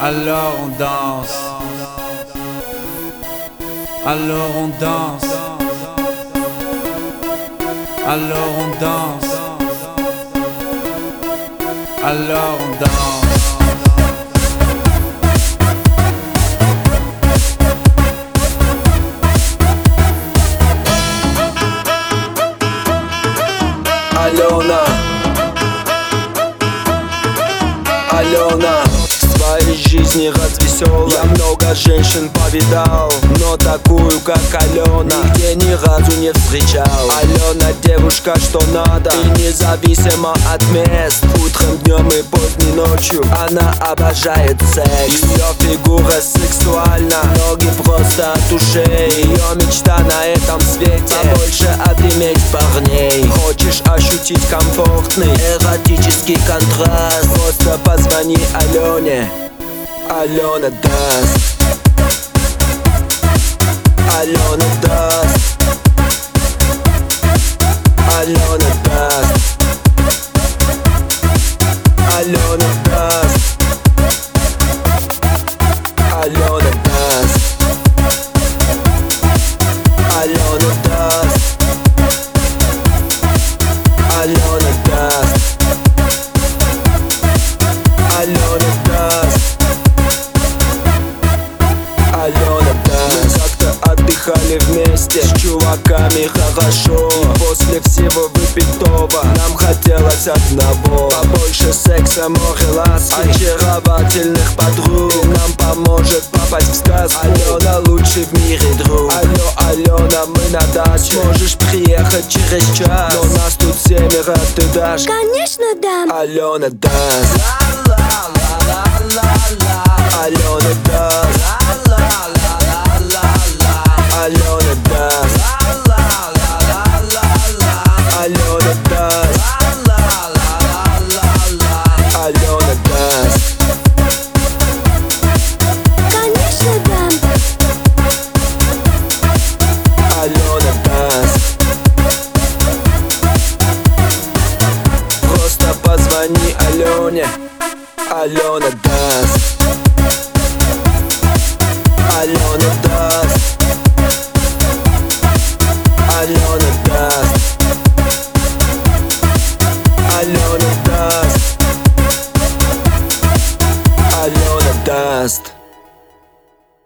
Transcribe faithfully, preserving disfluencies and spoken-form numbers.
Alors on danse, alors on danse, alors on danse, alors on danse. Алена, Алена, в своей жизни развеселой я много женщин повидал, но такую, как Алена, нигде ни разу не встречал. Алена девушка, что надо, и независимо от мест. Утром, днем и поздней ночью она обожает секс. Ее фигура сексуальна, ноги просто от ушей. Ее мечта на этом свете побольше обиметь парней. Хочешь ощутить комфортный эротический контраст? Просто позвони Алене, Алена даст, Алена даст, Алена даст, Алена даст, Алена даст, Алена даст, Алена даст, Алена даст, Алена даст. Как-то отдыхали вместе с чуваками хорошо, и после всего выпитого нам хотелось одного: побольше секса, море ласки, очаровательных подруг. Нам поможет попасть в сказку Алена, лучший в мире друг. Алло, Алена, мы на даче, можешь приехать через час, но нас тут семеро, ты дашь? Конечно дам. Алена даст, Алена даст, Алена даст, Алена даст, Алена даст. Конечно дам. Алена даст. Просто позвони Алене, Алена